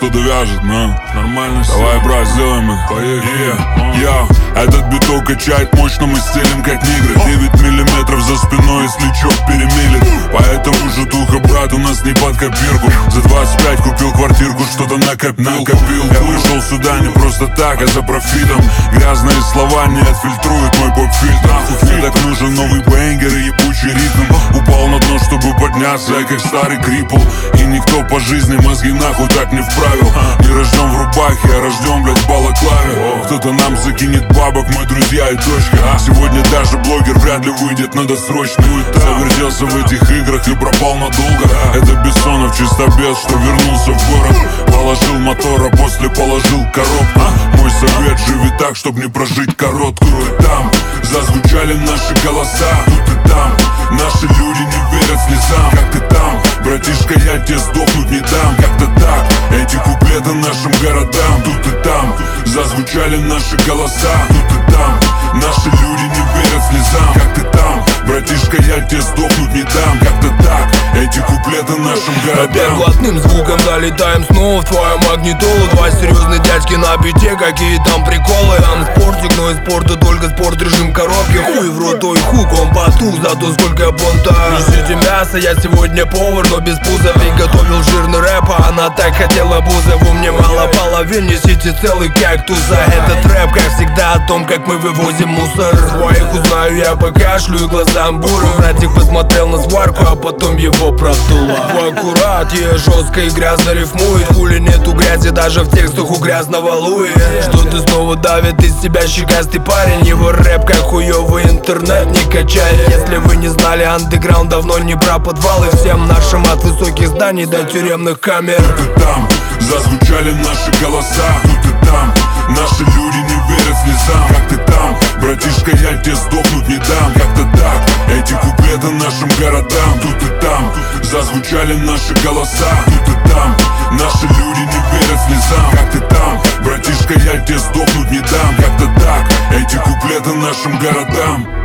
что-то вяжет, но нормально. Давай, брат, сделаем их. Поехали. Этот биток качает мощно, мы стелим как нигры. 9 миллиметров за спиной, если чё перемелет. Поэтому же духа, брат, у нас не под копирку. За 25 купил квартирку, что-то накопил. Я вышел сюда не просто так, а за профитом. Грязные слова не отфильтруют мой поп-фильтр. Мне так нужен новый бэнгер и ебучий ритм. Упал на дно, чтобы подняться, я как старый крипл. И никто по жизни мозги нахуй так не вправил. Не рожден в рубахе, а рожден, блядь, в балаклаве. Кто-то нам закинет бабок, мы друзья и точка. Сегодня даже блогер вряд ли выйдет на досрочный. Завертелся в этих играх и пропал надолго. Это Бессонов, чистобес, что вернулся в город. Положил мотор, а после положил коробку. Мой совет: живи так, чтоб не прожить короткую. Тут и там зазвучали наши голоса. Тут и там наши люди не верят слезам. Как ты там, братишка, я тебе сдохнуть не дам. Как-то так, эти куплеты нашим городам. Тут и там зазвучали наши голоса. Тут и там наши люди не верят слезам. Как ты там, братишка, я тебе сдохнуть не дам. Как-то так, эти куплеты нашим городам. Опять блатным звуком залетаем снова в твою магнитолу. Два серьезные дядьки на бите, какие там приколы. Там спортик, но из спорта только спорт, режим коробки. Хуй в рот, ой, хук, он потух, зато сколько понта. Несите мясо, я сегодня повар, но без пуза. Приготовил жирный рэп, а она так хотела бузову. Мне мало половин, несите целый кактуса. Этот рэп, как всегда, о том, как мы вывозим мусор. Своих узнаю я по кашлю и глазам бурым. Братик посмотрел на сварку, а потом его продуло. Твой аккурат, я жестко и грязно рифмует. Хули нету грязи даже в текстах у грязного Луи. Что ты снова давит из себя щекастый парень. Его рэп как хуёвый интернет не качает. Если вы не знали, андеграунд давно не про подвалы. Всем нашим от высоких зданий до тюремных камер. Тут и там зазвучали наши голоса. Тут и там наши люди не верят слезам. Как ты там, братишка, я тебе сдохнуть не дам. Как-то так, эти куплеты нашим городам. Тут и там зазвучали наши голоса. Тут и там наши люди не верят слезам. Как ты там, братишка, я тебе сдохнуть не дам. Как-то так, эти куплеты нашим городам.